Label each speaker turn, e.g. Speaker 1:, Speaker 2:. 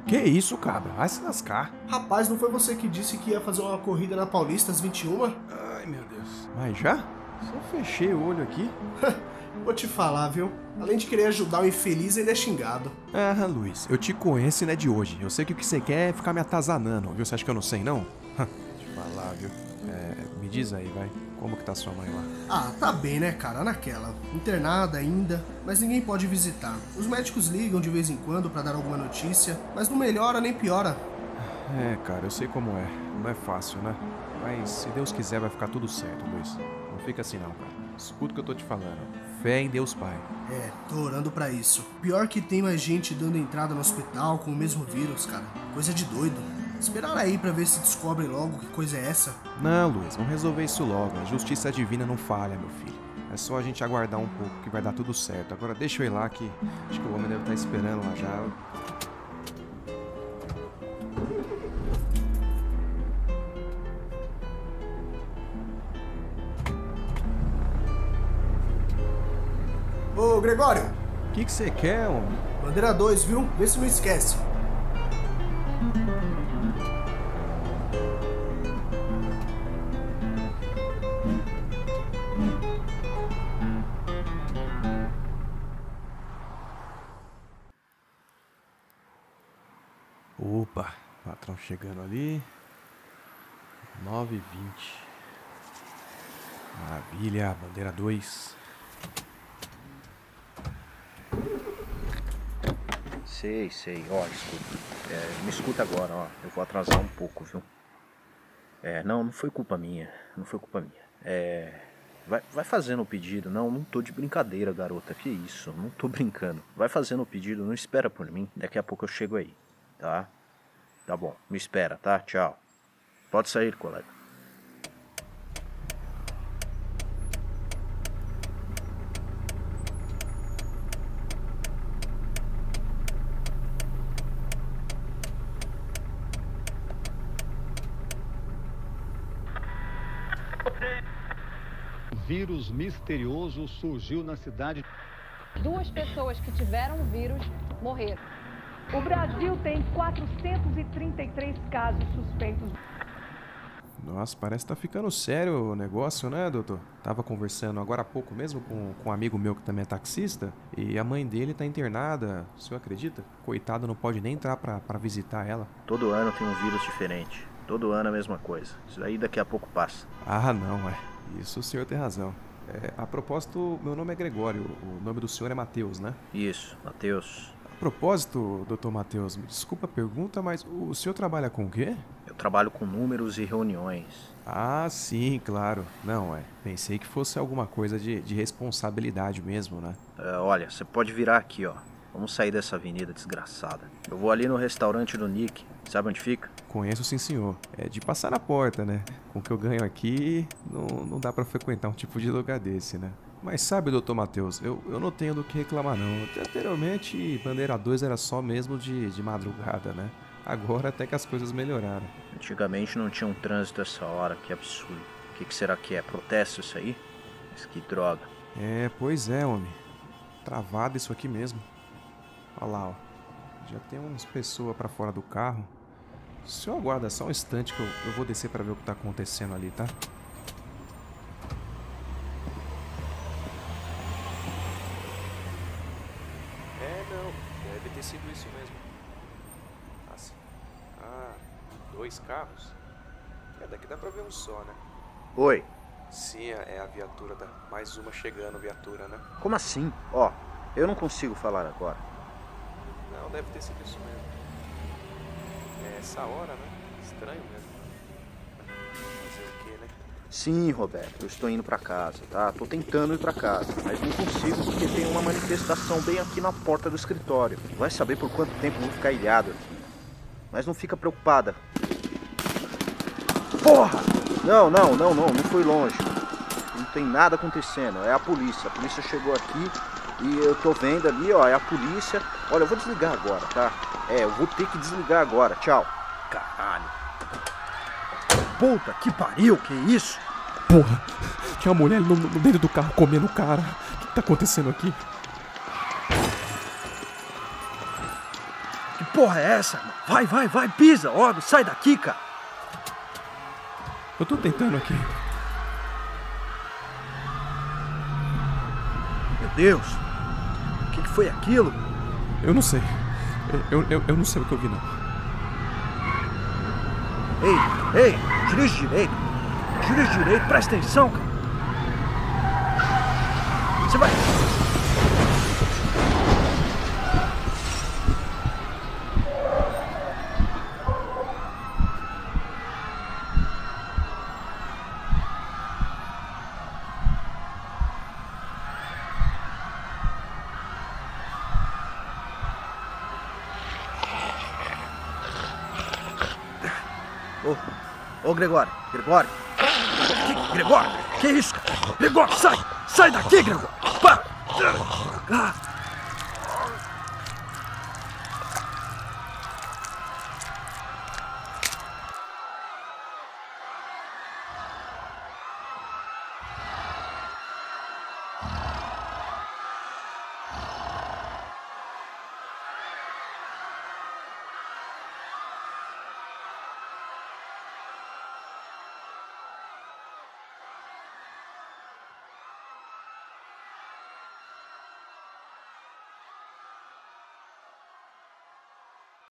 Speaker 1: Que isso, cabra? Vai se lascar.
Speaker 2: Rapaz, não foi você que disse que ia fazer uma corrida na Paulista às 21?
Speaker 1: Ai, meu Deus. Mas já? Só fechei o olho aqui.
Speaker 2: Vou te falar, viu? Além de querer ajudar o infeliz, ele é xingado.
Speaker 1: Ah, Luiz, eu te conheço e não é de hoje. Eu sei que o que você quer é ficar me atazanando, viu? Você acha que eu não sei, não? Deixa eu falar, viu? Me diz aí, vai. Como que tá sua mãe lá?
Speaker 2: Ah, tá bem, né, cara? Naquela. Internada ainda, mas ninguém pode visitar. Os médicos ligam de vez em quando pra dar alguma notícia, mas não melhora nem piora.
Speaker 1: Cara, eu sei como é. Não é fácil, né? Mas se Deus quiser vai ficar tudo certo, Luiz. Não fica assim não, cara. Escuta o que eu tô te falando. Fé em Deus Pai.
Speaker 2: Tô orando pra isso. Pior que tem mais gente dando entrada no hospital com o mesmo vírus, cara. Coisa de doido. Esperar aí pra ver se descobre logo que coisa é essa.
Speaker 1: Não, Luiz, vamos resolver isso logo. A justiça divina não falha, meu filho. É só a gente aguardar um pouco que vai dar tudo certo. Agora deixa eu ir lá que acho que o homem deve estar esperando lá já.
Speaker 2: Ô, Gregório!
Speaker 1: O que você quer, homem?
Speaker 2: Bandeira 2, viu? Vê se não esquece.
Speaker 1: Opa, patrão chegando ali. 9h20. Maravilha, bandeira 2.
Speaker 3: Sei. Ó, escuta. Me escuta agora, ó. Eu vou atrasar um pouco, viu? Não foi culpa minha. Não foi culpa minha. Vai fazendo o pedido. Não tô de brincadeira, garota. Que isso? Não tô brincando. Vai fazendo o pedido, não espera por mim. Daqui a pouco eu chego aí, tá? Tá bom, me espera, tá? Tchau. Pode sair, colega.
Speaker 4: Vírus misterioso surgiu na cidade.
Speaker 5: 2 pessoas que tiveram o vírus morreram.
Speaker 6: O Brasil tem 433 casos suspeitos.
Speaker 1: Nossa, parece que tá ficando sério o negócio, né, doutor? Tava conversando agora há pouco mesmo com um amigo meu que também é taxista e a mãe dele tá internada, o senhor acredita? Coitado, não pode nem entrar pra visitar ela.
Speaker 3: Todo ano tem um vírus diferente. Todo ano a mesma coisa. Isso daí daqui a pouco passa.
Speaker 1: Ah, não, Isso o senhor tem razão. A propósito, meu nome é Gregório, o nome do senhor é Matheus, né?
Speaker 3: Isso, Matheus.
Speaker 1: A propósito, doutor Matheus, me desculpa a pergunta, mas o senhor trabalha com o quê?
Speaker 3: Eu trabalho com números e reuniões.
Speaker 1: Ah, sim, claro. Não, pensei que fosse alguma coisa de responsabilidade mesmo, né?
Speaker 3: Olha, você pode virar aqui, ó. Vamos sair dessa avenida desgraçada. Eu vou ali no restaurante do Nick. Sabe onde fica?
Speaker 1: Conheço sim, senhor. É de passar na porta, né? Com o que eu ganho aqui, não dá pra frequentar um tipo de lugar desse, né? Mas sabe, doutor Matheus, eu não tenho do que reclamar, não. Anteriormente, bandeira 2 era só mesmo de madrugada, né? Agora até que as coisas melhoraram.
Speaker 3: Antigamente não tinha um trânsito essa hora, que absurdo. O que será que é? Protesto isso aí? Mas que droga.
Speaker 1: Pois é, homem. Travado isso aqui mesmo. Olha lá, ó. Já tem umas pessoas pra fora do carro. O senhor aguarda só um instante que eu vou descer pra ver o que tá acontecendo ali, tá? Não. Deve ter sido isso mesmo. Assim. 2 carros? Daqui dá pra ver um só, né?
Speaker 3: Oi.
Speaker 1: Sim, é a viatura mais uma chegando, viatura, né?
Speaker 3: Como assim? Ó, eu não consigo falar agora.
Speaker 1: Não, deve ter sido isso mesmo. Essa hora, né? Estranho mesmo. Fazer o quê, né?
Speaker 3: Sim, Roberto, eu estou indo pra casa, tá? Tô tentando ir pra casa, mas não consigo porque tem uma manifestação bem aqui na porta do escritório. Vai saber por quanto tempo eu vou ficar ilhado aqui. Mas não fica preocupada. Porra! Não foi longe. Não tem nada acontecendo, é a polícia. A polícia chegou aqui e eu tô vendo ali, ó, é a polícia. Olha, eu vou desligar agora, tá? Eu vou ter que desligar agora, tchau. Caralho. Puta que pariu, que isso?
Speaker 1: Porra, tinha uma mulher no meio do carro comendo o cara. O que tá acontecendo aqui?
Speaker 3: Que
Speaker 7: porra é essa, mano? Vai, pisa, logo, sai daqui, cara.
Speaker 1: Eu tô tentando aqui.
Speaker 7: Meu Deus, o que foi aquilo?
Speaker 1: Eu não sei. Eu não sei o que eu vi, não.
Speaker 7: Ei, dirige direito, presta atenção, cara. Você vai... Ô, Gregório, Gregório, que isso, cara? Gregório, sai daqui, Gregório, para!